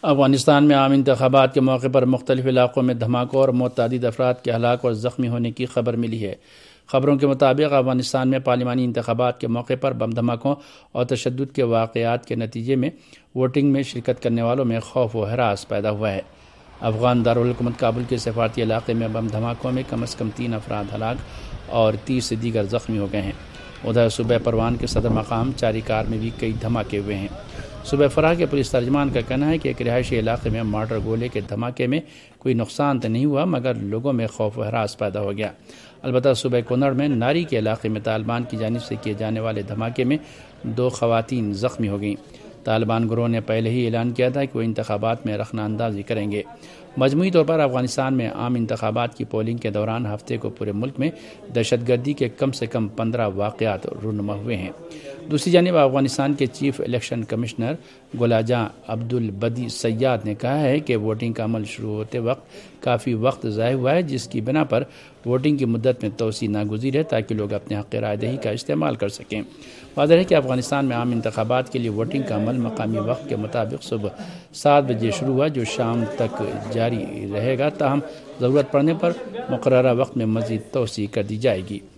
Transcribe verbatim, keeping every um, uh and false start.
افغانستان میں عام انتخابات کے موقع پر مختلف علاقوں میں دھماکوں اور متعدد افراد کے ہلاک اور زخمی ہونے کی خبر ملی ہے۔ خبروں کے مطابق افغانستان میں پارلیمانی انتخابات کے موقع پر بم دھماکوں اور تشدد کے واقعات کے نتیجے میں ووٹنگ میں شرکت کرنے والوں میں خوف و ہراس پیدا ہوا ہے۔ افغان دارالحکومت کابل کے سفارتی علاقے میں بم دھماکوں میں کم از کم تین افراد ہلاک اور تیس دیگر زخمی ہو گئے ہیں۔ ادھر صوبہ پروان کے صدر مقام چاریکار میں بھی کئی دھماکے ہوئے ہیں۔ صوبہ فرح کے پولیس ترجمان کا کہنا ہے کہ ایک رہائشی علاقے میں مارٹر گولے کے دھماکے میں کوئی نقصان تو نہیں ہوا، مگر لوگوں میں خوف و ہراس پیدا ہو گیا۔ البتہ صوبہ کنڑ میں ناری کے علاقے میں طالبان کی جانب سے کیے جانے والے دھماکے میں دو خواتین زخمی ہو گئیں۔ طالبان گروہ نے پہلے ہی اعلان کیا تھا کہ وہ انتخابات میں رخنہ اندازی کریں گے۔ مجموعی طور پر افغانستان میں عام انتخابات کی پولنگ کے دوران ہفتے کو پورے ملک میں دہشت گردی کے کم سے کم پندرہ واقعات رونما ہوئے ہیں۔ دوسری جانب افغانستان کے چیف الیکشن کمشنر گلاجاں عبدالبدی سیاد نے کہا ہے کہ ووٹنگ کا عمل شروع ہوتے وقت کافی وقت ضائع ہوا ہے، جس کی بنا پر ووٹنگ کی مدت میں توسیع ناگزیر ہے تاکہ لوگ اپنے حق رائے دہی کا استعمال کر سکیں۔ واضح ہے کہ افغانستان میں عام انتخابات کے لیے ووٹنگ کا عمل مقامی وقت کے مطابق صبح سات بجے شروع ہوا جو شام تک جاری رہے گا، تاہم ضرورت پڑنے پر مقررہ وقت میں مزید توسیع کر دی جائے گی۔